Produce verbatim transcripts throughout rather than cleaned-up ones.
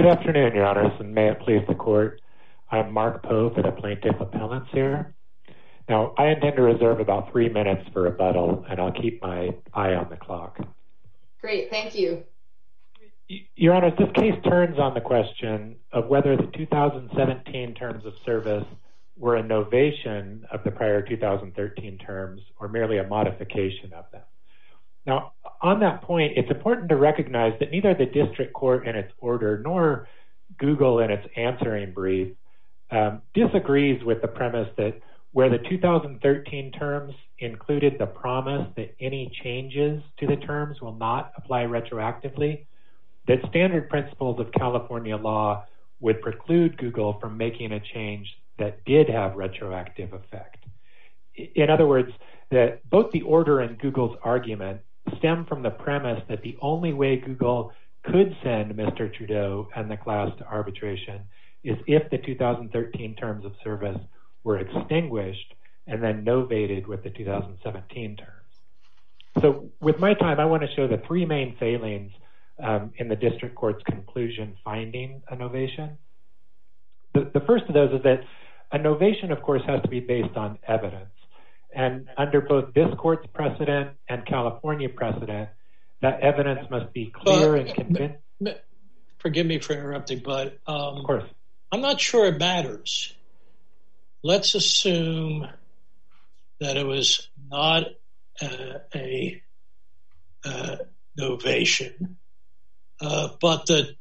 Good afternoon, Your Honors, and may it please the Court. I'm Mark Poe for the Plaintiff Appellants here. Now, I intend to reserve about three minutes for rebuttal, and I'll keep my eye on the clock. Great, thank you. Your Honors, this case turns on the question of whether the two thousand seventeen terms of service were a novation of the prior two thousand thirteen terms or merely a modification of them. Now, on that point, it's important to recognize that neither the district court in its order nor Google in its answering brief um, disagrees with the premise that where the two thousand thirteen terms included the promise that any changes to the terms will not apply retroactively, that standard principles of California law would preclude Google from making a change that did have retroactive effect. In other words, that both the order and Google's argument stem from the premise that the only way Google could send Mister Trudeau and the class to arbitration is if the two thousand thirteen terms of service were extinguished and then novated with the two thousand seventeen terms. So with my time, I want to show the three main failings um, in the district court's conclusion finding a novation. The, the first of those is that a novation, of course, has to be based on evidence. And under both this court's precedent and California precedent, that evidence must be clear uh, and convincing. Forgive me for interrupting, but um, of course. I'm not sure it matters. Let's assume that it was not uh, a uh, novation, uh, but the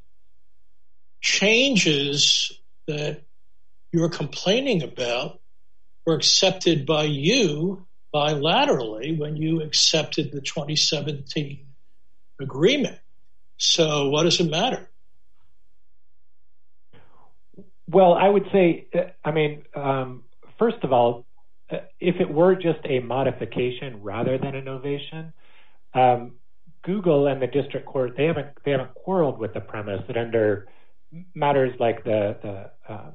changes that you're complaining about were accepted by you bilaterally when you accepted the twenty seventeen agreement. So what does it matter? Well, I would say, I mean, um, first of all, if it were just a modification rather than a novation, um, Google and the district court, they haven't they haven't quarreled with the premise that under matters like the, the um,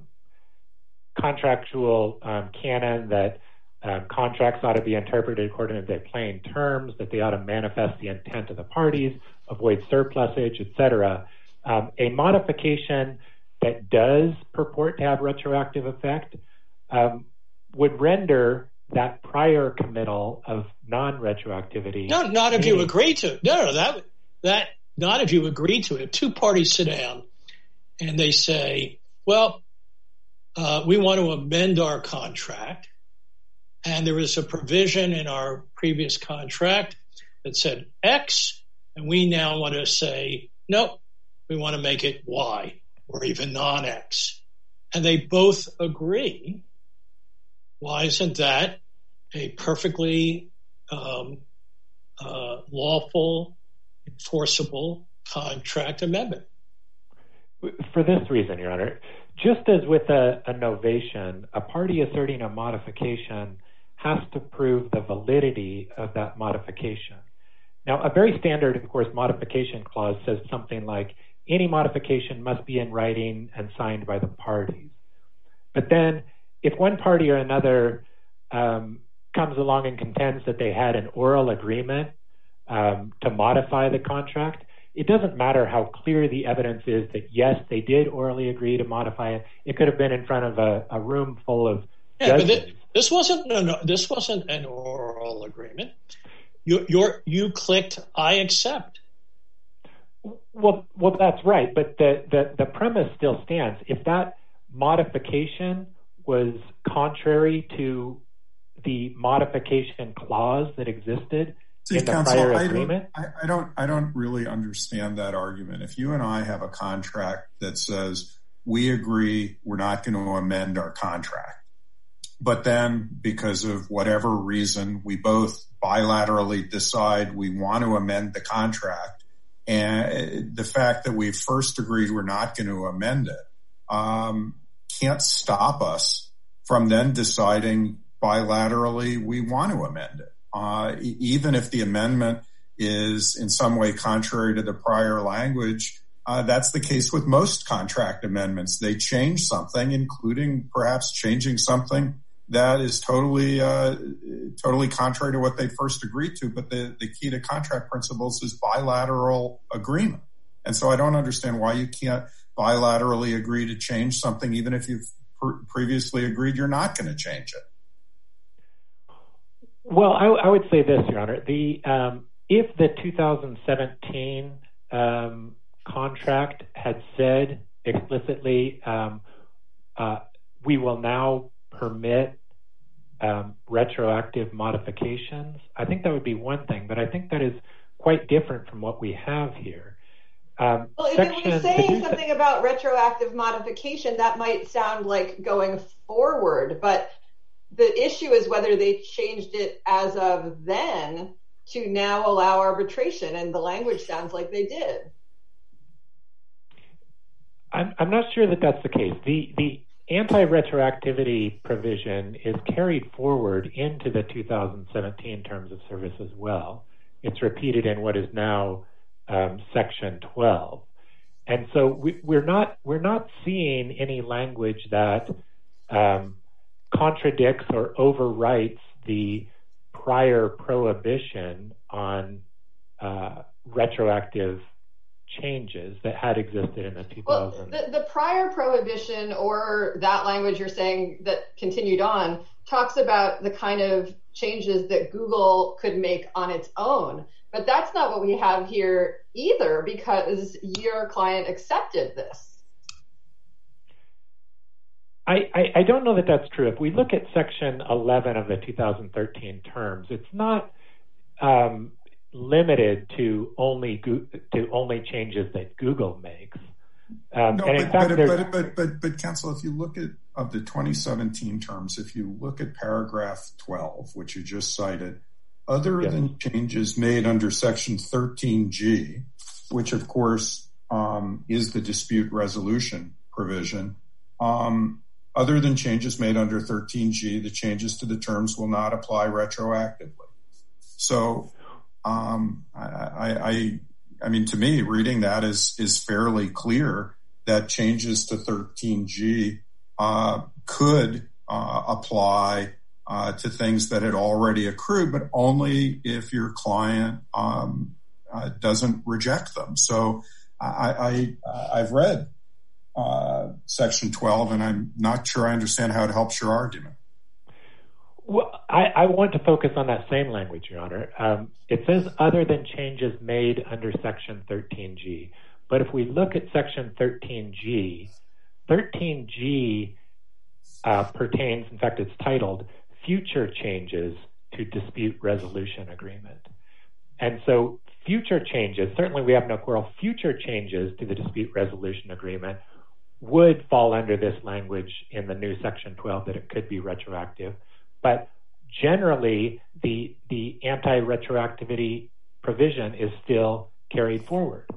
contractual um, canon that um, contracts ought to be interpreted according to their plain terms, that they ought to manifest the intent of the parties, avoid surplusage, et cetera. Um, a modification that does purport to have retroactive effect um, would render that prior committal of non-retroactivity. No, not if you agree to it. No, no, that that not if you agree to it. Two parties sit down and they say, well, uh, we want to amend our contract. And there was a provision in our previous contract that said X, and we now want to say, no, we want to make it Y or even non-X. And they both agree. Why isn't that a perfectly um, uh, lawful, enforceable contract amendment? For this reason, Your Honor, just as with a, a novation, a party asserting a modification has to prove the validity of that modification. Now, a very standard, of course, modification clause says something like, any modification must be in writing and signed by the parties. But then, if one party or another um, comes along and contends that they had an oral agreement um, to modify the contract, it doesn't matter how clear the evidence is that, yes, they did orally agree to modify it. It could have been in front of a, a room full of yeah, judges. But this wasn't no, this wasn't an oral agreement. You you're, you clicked I accept. Well, well, that's right. But the, the, the premise still stands. If that modification was contrary to the modification clause that existed See, in the counsel, prior I agreement, don't, I, I don't, I don't really understand that argument. If you and I have a contract that says we agree we're not going to amend our contract, but then because of whatever reason we both bilaterally decide we want to amend the contract, and the fact that we first agreed we're not going to amend it um, can't stop us from then deciding bilaterally we want to amend it. Uh, even if the amendment is in some way contrary to the prior language, uh, that's the case with most contract amendments. They change something, including perhaps changing something that is totally uh, totally contrary to what they first agreed to. But the, the key to contract principles is bilateral agreement. And so I don't understand why you can't bilaterally agree to change something, even if you've pr- previously agreed you're not going to change it? Well, I, I would say this, Your Honor. The um, if the two thousand seventeen um, contract had said explicitly, um, uh, we will now permit um, retroactive modifications, I think that would be one thing. But I think that is quite different from what we have here. Um, well, if section, it was saying something about retroactive modification, that might sound like going forward, but the issue is whether they changed it as of then to now allow arbitration, and the language sounds like they did. I'm, I'm not sure that that's the case. The, the anti-retroactivity provision is carried forward into the two thousand seventeen terms of service as well. It's repeated in what is now um, Section twelve. And so we, we're not we're not seeing any language that um, contradicts or overwrites the prior prohibition on uh, retroactive changes that had existed in the two thousand. Well, the, the prior prohibition, or that language you're saying that continued on, talks about the kind of changes that Google could make on its own. But that's not what we have here either, because your client accepted this. I, I, I don't know that that's true. If we look at Section eleven of the two thousand thirteen terms, it's not um, limited to only go- to only changes that Google makes. Um, no, and but, in fact, but, but, but, but, but, Counsel, if you look at of the twenty seventeen terms, if you look at paragraph twelve, which you just cited, other yes. than changes made under Section thirteen G, which of course um, is the dispute resolution provision, um, other than changes made under thirteen G, the changes to the terms will not apply retroactively. So, um, I, I, I mean, to me, reading that is is fairly clear that changes to thirteen G uh, could uh, apply uh, to things that had already accrued, but only if your client um, uh, doesn't reject them. So, I, I I've read Uh, Section twelve, and I'm not sure I understand how it helps your argument. Well, I, I want to focus on that same language, Your Honor. Um, it says other than changes made under Section thirteen G. But if we look at Section thirteen G, thirteen G uh, pertains, in fact, it's titled Future Changes to Dispute Resolution Agreement. And so future changes, certainly we have no quarrel, future changes to the dispute resolution agreement would fall under this language in the new Section twelve that it could be retroactive. But generally, the the anti-retroactivity provision is still carried forward.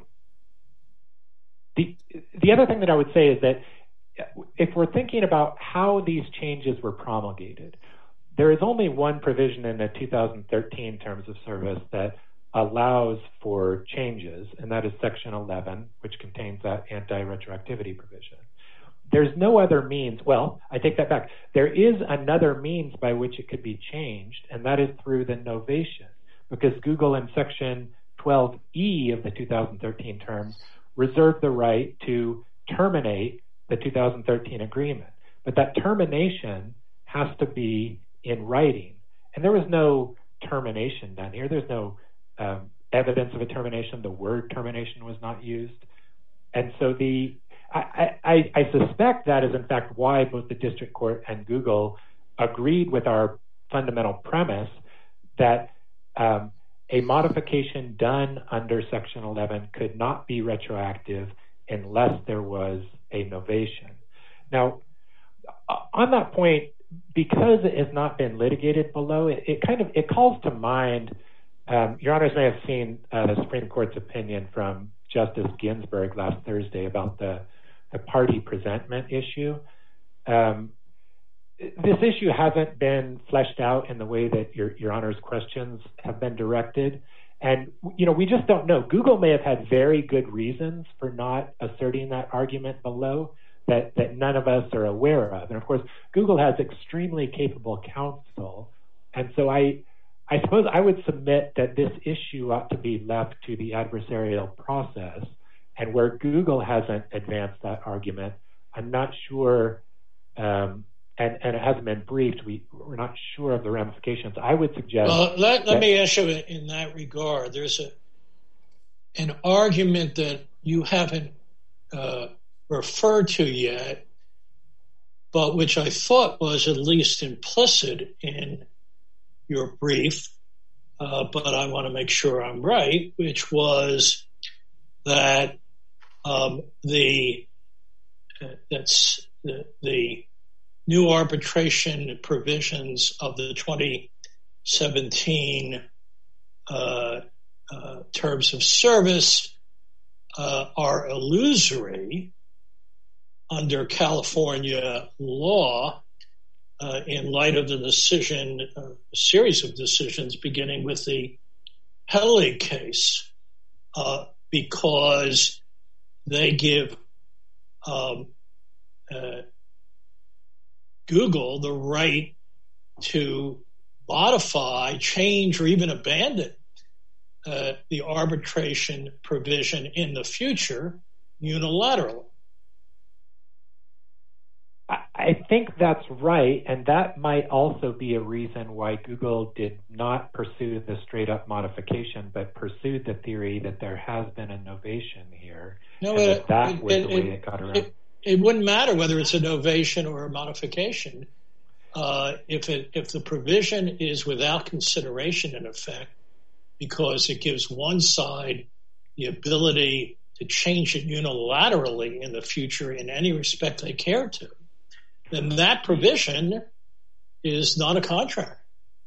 The, the other thing that I would say is that if we're thinking about how these changes were promulgated, there is only one provision in the two thousand thirteen Terms of Service that allows for changes, and that is Section eleven, which contains that anti-retroactivity provision. There's no other means. Well, I take that back. There is another means by which it could be changed, and that is through the novation, because Google in Section twelve E of the two thousand thirteen terms reserved the right to terminate the two thousand thirteen agreement. But that termination has to be in writing. And there was no termination done here. There's no um, evidence of a termination. The word termination was not used. And so the I, I, I suspect that is in fact why both the district court and Google agreed with our fundamental premise that um, a modification done under Section eleven could not be retroactive unless there was a novation. Now, on that point, because it has not been litigated below, it, it kind of it calls to mind. Um, Your Honors may have seen uh, the Supreme Court's opinion from Justice Ginsburg last Thursday about the, the party presentment issue. Um, this issue hasn't been fleshed out in the way that your, your Honor's questions have been directed. And, you know, we just don't know. Google may have had very good reasons for not asserting that argument below that, that none of us are aware of. And, of course, Google has extremely capable counsel. And so I, I suppose I would submit that this issue ought to be left to the adversarial process, and And where Google hasn't advanced that argument, I'm not sure, um, and, and it hasn't been briefed, we, we're not sure of the ramifications. I would suggest... Well, let, let that, me ask you in that regard. There's a an argument that you haven't uh, referred to yet, but which I thought was at least implicit in your brief, uh, but I want to make sure I'm right, which was that um, the uh, that's the, the new arbitration provisions of the twenty seventeen uh, uh, terms of service uh, are illusory under California law uh, in light of the decision, uh, a series of decisions beginning with the Helig case, uh, because they give um, uh, Google the right to modify, change, or even abandon uh, the arbitration provision in the future unilaterally. I think that's right, and that might also be a reason why Google did not pursue the straight-up modification, but pursued the theory that there has been a novation here, no, and it, that, that it, was it, the way it, it got around. It, it wouldn't matter whether it's a novation or a modification. Uh, if it if the provision is without consideration in effect, because it gives one side the ability to change it unilaterally in the future in any respect they care to, then that provision is not a contract.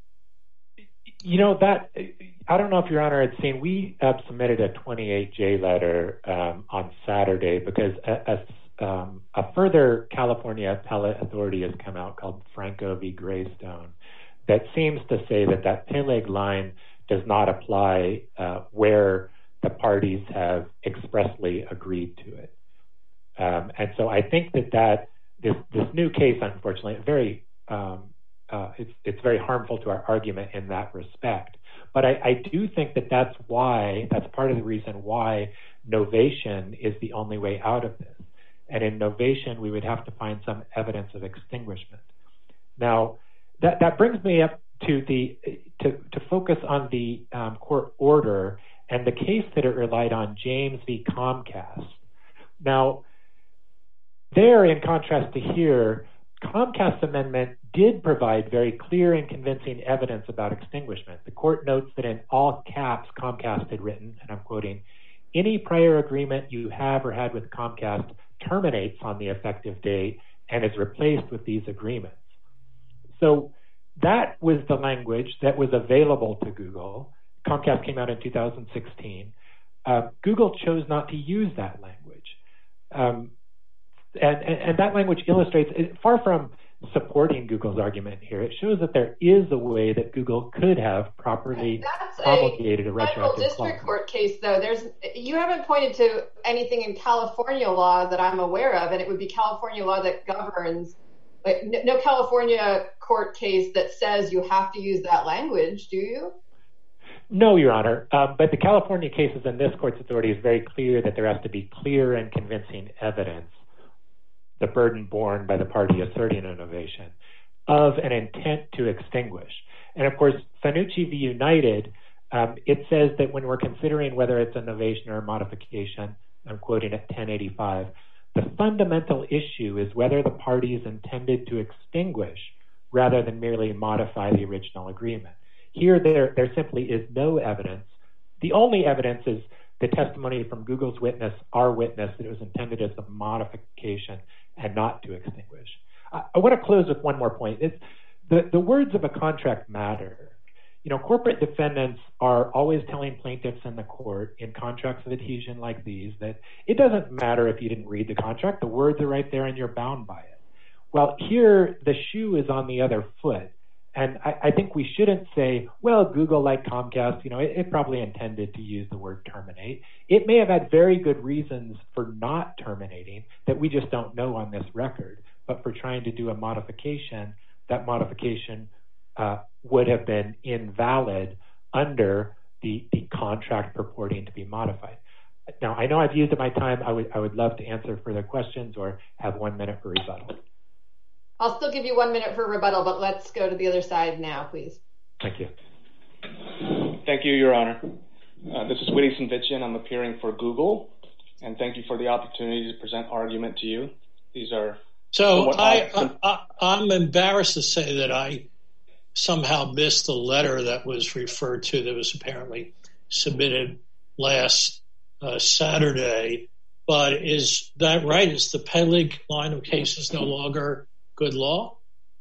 You know, that, I don't know if Your Honor had seen, we uh, submitted a twenty-eight J letter um, on Saturday because a, a, um, a further California appellate authority has come out called Franco v. Greystone that seems to say that that Peleg line does not apply uh, where the parties have expressly agreed to it. Um, and so I think that that This this new case, unfortunately, very um, uh, it's it's very harmful to our argument in that respect. But I, I do think that that's why that's part of the reason why novation is the only way out of this. And in novation, we would have to find some evidence of extinguishment. Now, that that brings me up to the to to focus on the um, court order and the case that it relied on, James v. Comcast. Now, there, in contrast to here, Comcast's amendment did provide very clear and convincing evidence about extinguishment. The court notes that in all caps, Comcast had written, and I'm quoting, "Any prior agreement you have or had with Comcast terminates on the effective date and is replaced with these agreements." So that was the language that was available to Google. Comcast came out in two thousand sixteen. Uh, Google chose not to use that language. Um, And, and, and that language illustrates, far from supporting Google's argument here, it shows that there is a way that Google could have properly That's promulgated a, a retroactive district clause. Court case, though. There's you haven't pointed to anything in California law that I'm aware of, and it would be California law that governs. Like, no California court case that says you have to use that language, do you? No, Your Honor. Um, but the California cases in this court's authority is very clear that there has to be clear and convincing evidence, the burden borne by the party asserting innovation, of an intent to extinguish. And of course, Fanucci v. United, um, it says that when we're considering whether it's a novation or a modification, I'm quoting at ten eighty-five, the fundamental issue is whether the parties intended to extinguish rather than merely modify the original agreement. Here, there, there simply is no evidence. The only evidence is the testimony from Google's witness, our witness, that it was intended as a modification and not to extinguish. I, I want to close with one more point. It's the, the words of a contract matter. You know, corporate defendants are always telling plaintiffs in the court in contracts of adhesion like these that it doesn't matter if you didn't read the contract. The words are right there and you're bound by it. Well, here the shoe is on the other foot. And I, I think we shouldn't say, well, Google, like Comcast, you know, it, it probably intended to use the word terminate. It may have had very good reasons for not terminating that we just don't know on this record. But for trying to do a modification, that modification uh, would have been invalid under the, the contract purporting to be modified. Now, I know I've used my time. I would I would love to answer further questions or have one minute for rebuttal. I'll still give you one minute for rebuttal, but let's go to the other side now, please. Thank you. Thank you, Your Honor. Uh, this is Witty Sinvician. I'm appearing for Google, and thank you for the opportunity to present argument to you. These are so I, I, I I'm embarrassed to say that I somehow missed the letter that was referred to that was apparently submitted last uh, Saturday. But is that right? Is the Peleg line of cases no longer good law?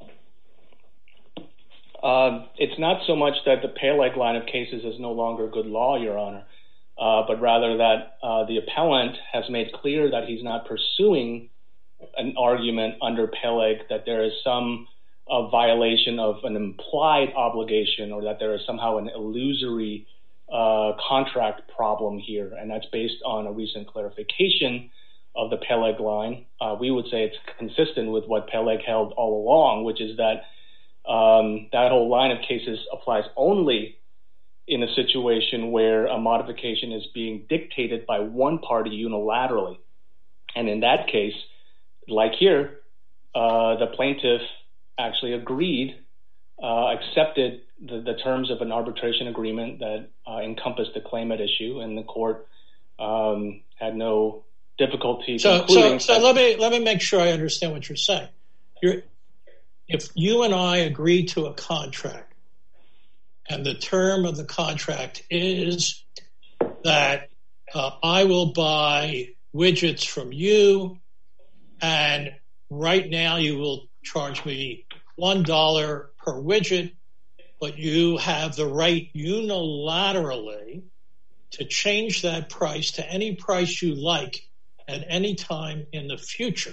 Uh, it's not so much that the Peleg line of cases is no longer good law, Your Honor, uh, but rather that uh, the appellant has made clear that he's not pursuing an argument under Peleg that there is some uh, violation of an implied obligation or that there is somehow an illusory uh, contract problem here, and that's based on a recent clarification of the Peleg line. Uh, we would say it's consistent with what Peleg held all along, which is that Um, that whole line of cases applies only in a situation where a modification is being dictated by one party unilaterally. And in that case, like here, uh, the plaintiff actually agreed, uh, accepted the, the terms of an arbitration agreement that uh, encompassed the claim at issue, and the court um, had no difficulty so, concluding. So, so let me let me make sure I understand what you're saying. You're If you and I agree to a contract and the term of the contract is that uh, I will buy widgets from you and right now you will charge me one dollar per widget, but you have the right unilaterally to change that price to any price you like at any time in the future.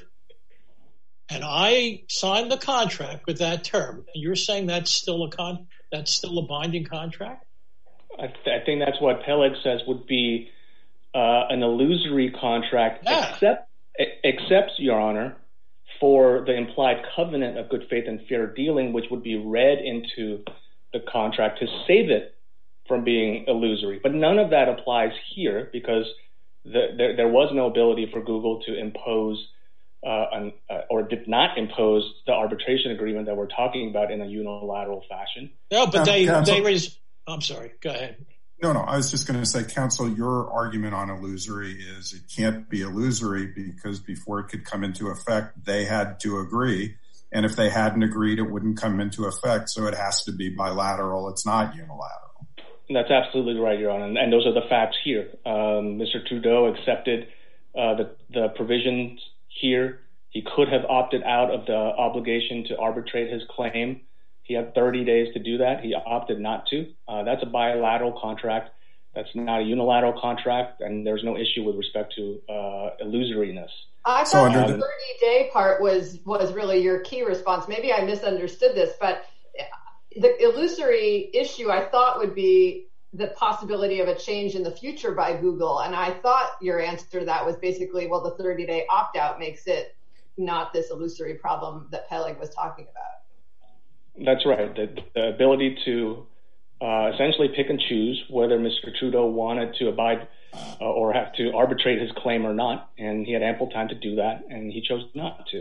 And I signed the contract with that term. You're saying that's still a con that's still a binding contract? I, th- I think that's what Peleg says would be uh, an illusory contract, yeah. except except Your Honor, for the implied covenant of good faith and fair dealing, which would be read into the contract to save it from being illusory. But none of that applies here because the, there, there was no ability for Google to impose Uh, an, uh, or did not impose the arbitration agreement that we're talking about in a unilateral fashion. No, but Um, they, counsel, they raised, I'm sorry, go ahead. No, no, I was just going to say, counsel, your argument on illusory is it can't be illusory because before it could come into effect, they had to agree. And if they hadn't agreed, it wouldn't come into effect. So it has to be bilateral. It's not unilateral. That's absolutely right, Your Honor. And, and those are the facts here. Um, Mister Trudeau accepted uh, the, the provisions here. He could have opted out of the obligation to arbitrate his claim. He had thirty days to do that. He opted not to. Uh, that's a bilateral contract. That's not a unilateral contract, and there's no issue with respect to uh, illusoriness. I So thought under the thirty-day part was was really your key response. Maybe I misunderstood this, but the illusory issue I thought would be the possibility of a change in the future by Google. And I thought your answer to that was basically, well, the thirty-day opt-out makes it not this illusory problem that Peleg was talking about. That's right. The, the ability to uh, essentially pick and choose whether Mister Trudeau wanted to abide uh, or have to arbitrate his claim or not. And he had ample time to do that, and he chose not to.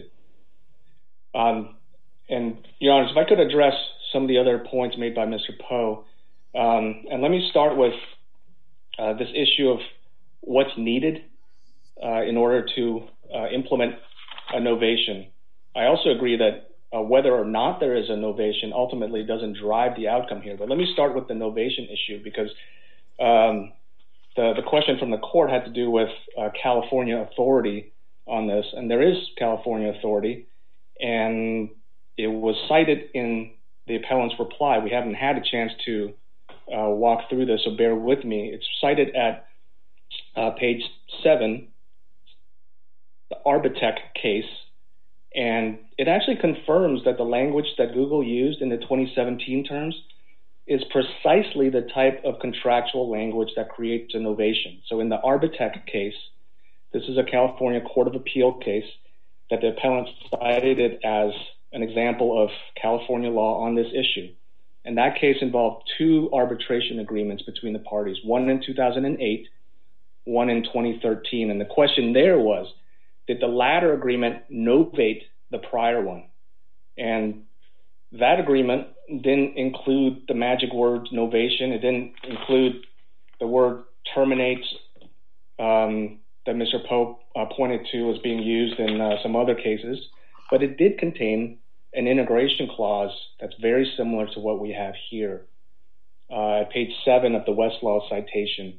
Um, and, Your Honor, if I could address some of the other points made by Mister Poe. Um, and let me start with uh, this issue of what's needed uh, in order to uh, implement a novation. I also agree that uh, whether or not there is a novation ultimately doesn't drive the outcome here. But let me start with the novation issue because um, the, the question from the court had to do with uh, California authority on this. And there is California authority, and it was cited in the appellant's reply. We haven't had a chance to Uh, walk through this, so bear with me. It's cited at uh, page seven, the Arbitech case, and it actually confirms that the language that Google used in the twenty seventeen terms is precisely the type of contractual language that creates a novation. So in the Arbitech case, this is a California Court of Appeal case that the appellant cited it as an example of California law on this issue. And that case involved two arbitration agreements between the parties, one in two thousand eight one in twenty thirteen. And the question there was, did the latter agreement novate the prior one? And that agreement didn't include the magic word novation. It didn't include the word terminates um, that Mister Pope uh, pointed to as being used in uh, some other cases. But it did contain an integration clause that's very similar to what we have here. Uh, at page seven of the Westlaw citation,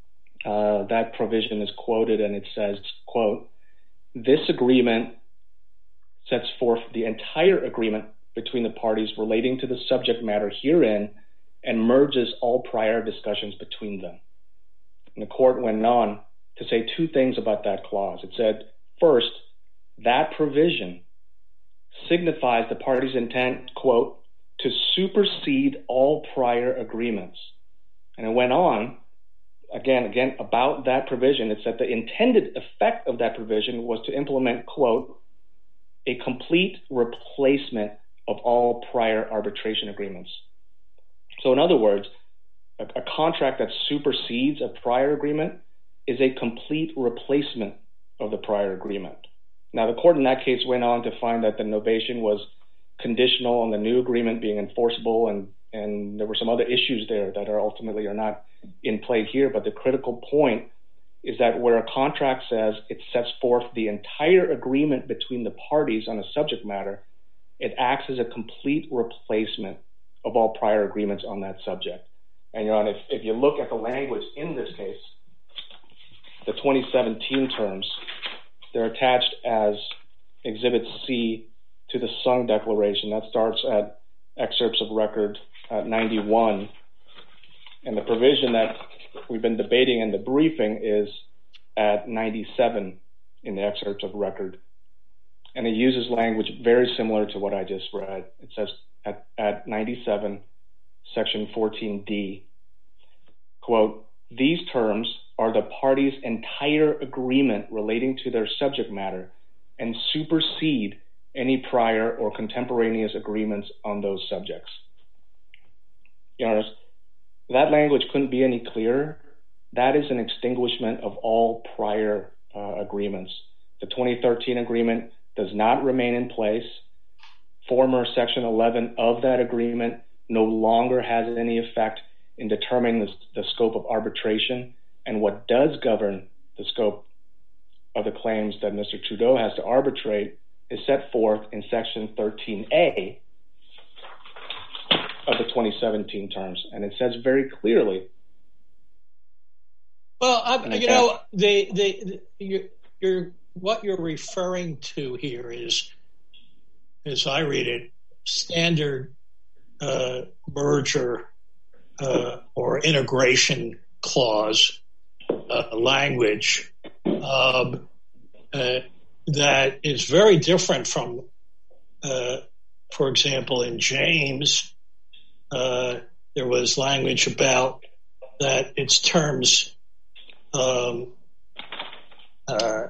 uh, that provision is quoted and it says, quote, "This agreement sets forth the entire agreement between the parties relating to the subject matter herein and merges all prior discussions between them." And the court went on to say two things about that clause. It said, first, that provision signifies the party's intent, quote, "to supersede all prior agreements." And it went on, again, again, about that provision. It said the intended effect of that provision was to implement, quote, "a complete replacement of all prior arbitration agreements." So in other words, a, a contract that supersedes a prior agreement is a complete replacement of the prior agreement. Now, the court in that case went on to find that the novation was conditional on the new agreement being enforceable, and, and there were some other issues there that are ultimately are not in play here. But the critical point is that where a contract says it sets forth the entire agreement between the parties on a subject matter, it acts as a complete replacement of all prior agreements on that subject. And, Your Honor, if, if you look at the language in this case, the twenty seventeen terms, they're attached as Exhibit C to the Sung Declaration. That starts at excerpts of record uh, ninety-one. And the provision that we've been debating in the briefing is at ninety-seven in the excerpts of record. And it uses language very similar to what I just read. It says at, at ninety-seven, section fourteen D, quote, "These terms are the parties' entire agreement relating to their subject matter and supersede any prior or contemporaneous agreements on those subjects." Your Honor, that language couldn't be any clearer. That is an extinguishment of all prior uh, agreements. The twenty thirteen agreement does not remain in place. Former section eleven of that agreement no longer has any effect in determining the, the scope of arbitration. And what does govern the scope of the claims that Mister Trudeau has to arbitrate is set forth in section thirteen A of the twenty seventeen terms. And it says very clearly. Well, I, you know, the, the, the, you're, you're, what you're referring to here is, as I read it, standard uh, merger uh, or integration clause uh, language um, uh, that is very different from, uh, for example, in James, uh, there was language about that its terms um, uh,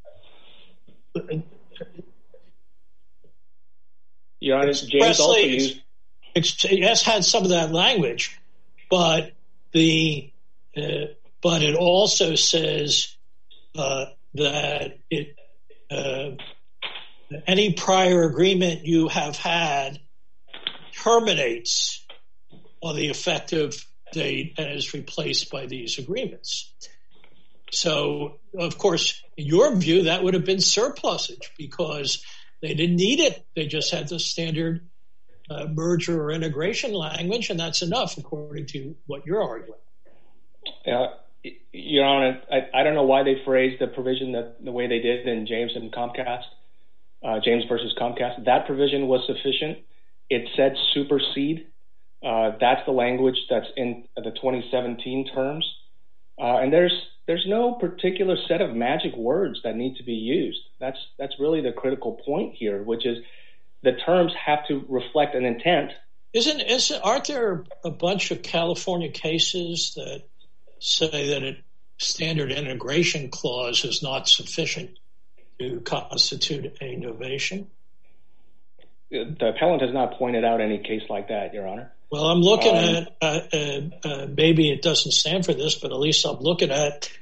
Your Honor, James also used. It has had some of that language, but the uh, but it also says uh, that it uh, any prior agreement you have had terminates on the effective date and is replaced by these agreements. So, of course, in your view, that would have been surplusage because they didn't need it. They just had the standard uh, merger or integration language, and that's enough, according to what you're arguing. Uh, Your Honor, I, I don't know why they phrased the provision that the way they did in James and Comcast, uh, James versus Comcast. That provision was sufficient. It said supersede. Uh, that's the language that's in the twenty seventeen terms. Uh, and there's there's no particular set of magic words that need to be used. That's that's really the critical point here, which is the terms have to reflect an intent. Isn't isn't aren't there a bunch of California cases that say that a standard integration clause is not sufficient to constitute a novation? The appellant has not pointed out any case like that, Your Honor. Well, I'm looking um, at, uh, uh, uh, maybe it doesn't stand for this, but at least I'm looking at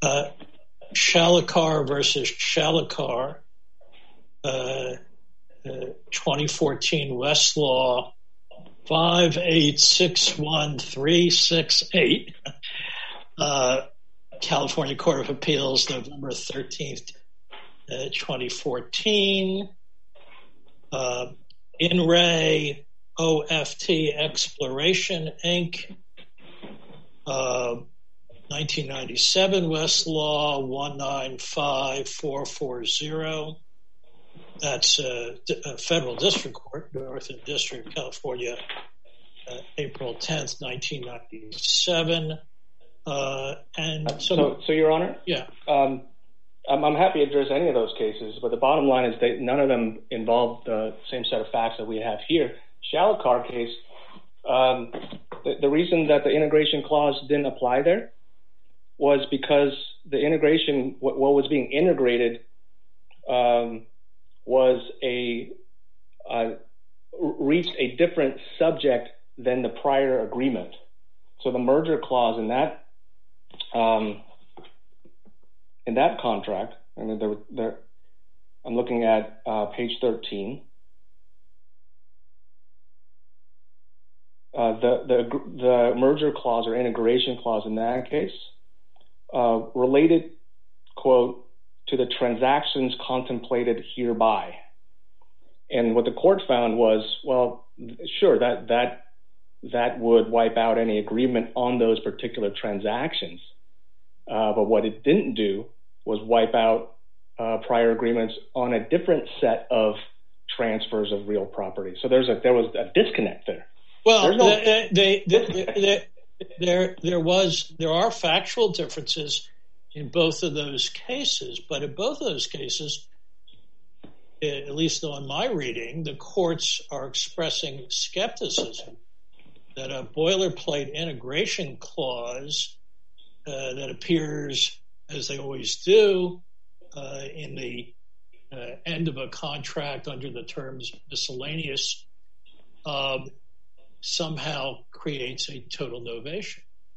uh, Shalikar versus Shalikar, uh, uh, twenty fourteen Westlaw five eight six one three six eight, uh, California Court of Appeals, November thirteenth, uh, twenty fourteen. Uh, In Re O F T Exploration, Incorporated, uh, nineteen ninety-seven Westlaw one nine five four four zero. That's uh, a federal district court, Northern District of California, uh, April tenth, nineteen ninety-seven. Uh, and so, so, so, Your Honor, yeah, um, I'm, I'm happy to address any of those cases, but the bottom line is that none of them involve the same set of facts that we have here. Shalikar case, um, the, the reason that the integration clause didn't apply there was because the integration, what, what was being integrated, um, was a uh, reached a different subject than the prior agreement. So the merger clause in that um, in that contract, and there, there, I'm looking at uh, page thirteen. Uh, the the the merger clause or integration clause in that case uh, related, quote, to the transactions contemplated hereby. And what the court found was, well, sure, that that that would wipe out any agreement on those particular transactions. Uh, but what it didn't do was wipe out uh, prior agreements on a different set of transfers of real property. So there's a there was a disconnect there. Well, no... they, they, they, they, there there was there are factual differences in both of those cases, but in both of those cases, at least on my reading, the courts are expressing skepticism that a boilerplate integration clause uh, that appears, as they always do, uh, in the uh, end of a contract under the terms miscellaneous, uh, somehow creates a total novation.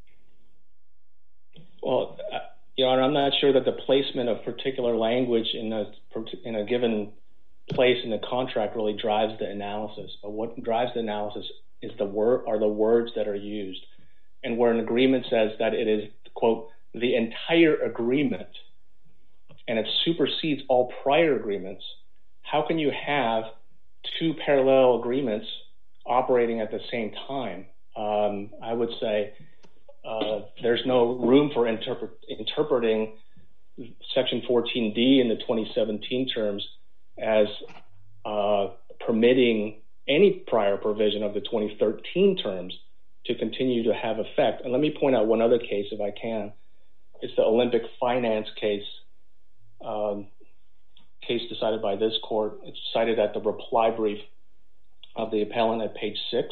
Well, uh, Your Honor, I'm not sure that the placement of particular language in a in a given place in the contract really drives the analysis. But what drives the analysis is the word are the words that are used, and where an agreement says that it is, quote, the entire agreement, and it supersedes all prior agreements. How can you have two parallel agreements operating at the same time? Um, I would say uh, there's no room for interpret, interpreting Section fourteen D in the twenty seventeen terms as uh, permitting any prior provision of the twenty thirteen terms to continue to have effect. And let me point out one other case, if I can. It's the Olympic Finance case, um, case decided by this court. It's cited at the reply brief of the appellant at page six.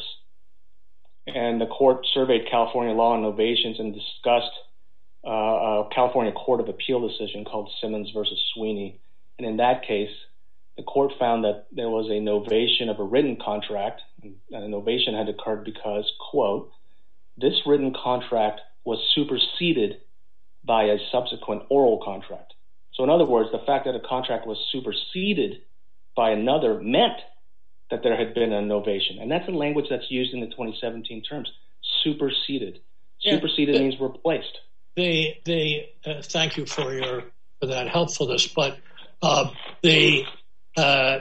And the court surveyed California law and innovations and discussed uh, a California Court of Appeal decision called Simmons versus Sweeney. And in that case, the court found that there was a novation of a written contract, and a novation had occurred because, quote, this written contract was superseded by a subsequent oral contract. So in other words, the fact that a contract was superseded by another meant that there had been a novation. And that's the language that's used in the twenty seventeen terms, superseded. Yeah, superseded the, means replaced. The, the, uh, thank you for your for that helpfulness, but uh, the uh,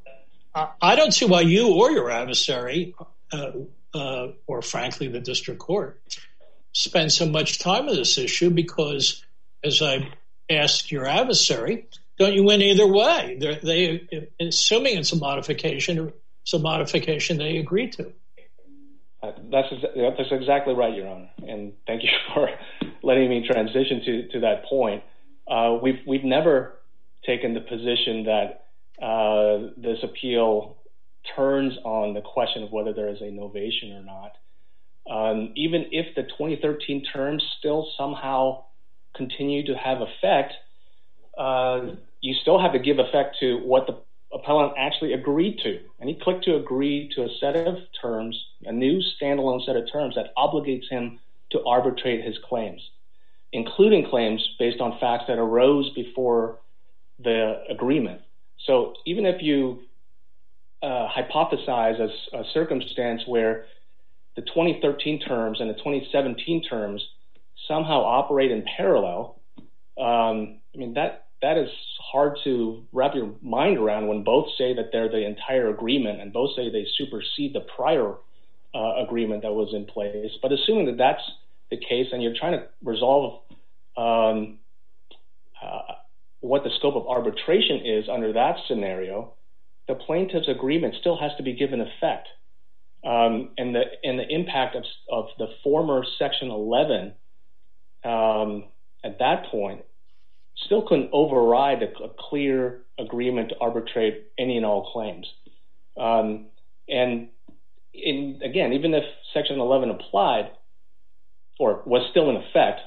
I don't see why you or your adversary, uh, uh, or frankly the district court, spend so much time on this issue, because as I asked your adversary, don't you win either way? They're, they, assuming it's a modification, it's a modification they agreed to. Uh, that's that's exactly right, Your Honor, and thank you for letting me transition to, to that point. Uh, we've we've never taken the position that uh, this appeal turns on the question of whether there is a novation or not. Um, even if the twenty thirteen terms still somehow continue to have effect, uh, you still have to give effect to what the appellant actually agreed to. And he clicked to agree to a set of terms, a new standalone set of terms that obligates him to arbitrate his claims. including claims based on facts that arose before the agreement. So even if you uh, hypothesize a, a circumstance where the twenty thirteen terms and the twenty seventeen terms somehow operate in parallel, um, I mean, that that is hard to wrap your mind around when both say that they're the entire agreement and both say they supersede the prior uh, agreement that was in place. But assuming that that's the case and you're trying to resolve um, uh, what the scope of arbitration is under that scenario, the plaintiff's agreement still has to be given effect. Um, and the and the impact of, of the former Section eleven um, at that point still couldn't override a, a clear agreement to arbitrate any and all claims. Um, and in, again, even if Section eleven applied or was still in effect,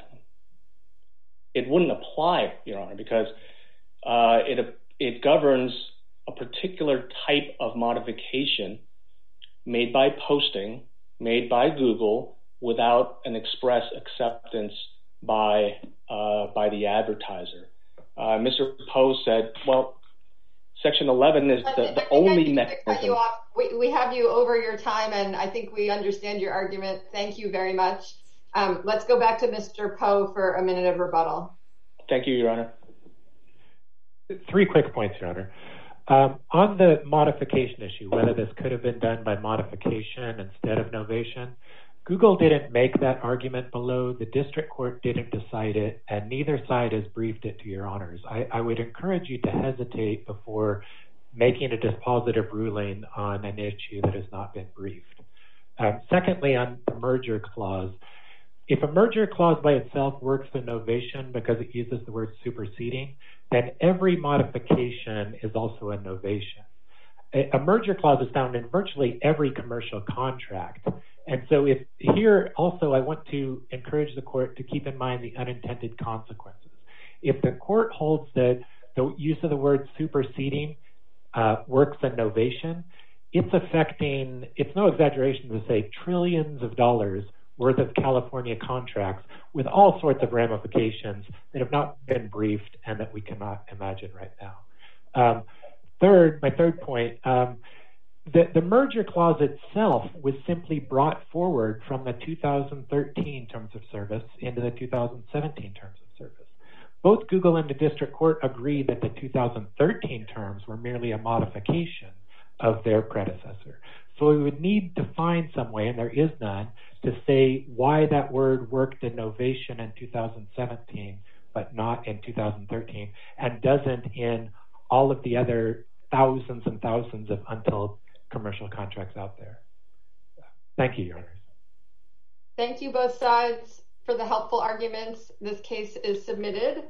it wouldn't apply, Your Honor, because uh, it it governs a particular type of modification made by posting, made by Google, without an express acceptance by uh, by the advertiser. Uh, Mister Poe said, well, Section eleven is the, the only mechanism. Cut you off. We, we have you over your time, and I think we understand your argument. Thank you very much. Um, let's go back to Mister Poe for a minute of rebuttal. Thank you, Your Honor. Three quick points, Your Honor. Um, on the modification issue, whether this could have been done by modification instead of novation, Google didn't make that argument below. The district court didn't decide it, and neither side has briefed it to Your Honors. I, I would encourage you to hesitate before making a dispositive ruling on an issue that has not been briefed. Um, secondly, on the merger clause, if a merger clause by itself works in novation because it uses the word superseding, then every modification is also a novation. A, a merger clause is found in virtually every commercial contract. And so if here also I want to encourage the court to keep in mind the unintended consequences. If the court holds that the use of the word superseding uh, works in novation, it's affecting, it's no exaggeration to say, trillions of dollars worth of California contracts with all sorts of ramifications that have not been briefed and that we cannot imagine right now. Um, third, my third point, um, the, the merger clause itself was simply brought forward from the two thousand thirteen terms of service into the two thousand seventeen terms of service. Both Google and the district court agreed that the two thousand thirteen terms were merely a modification of their predecessor. So we would need to find some way, and there is none, to say why that word worked in novation in two thousand seventeen, but not in two thousand thirteen, and doesn't in all of the other thousands and thousands of untold commercial contracts out there. Thank you, Your Honors. Thank you both sides for the helpful arguments. This case is submitted.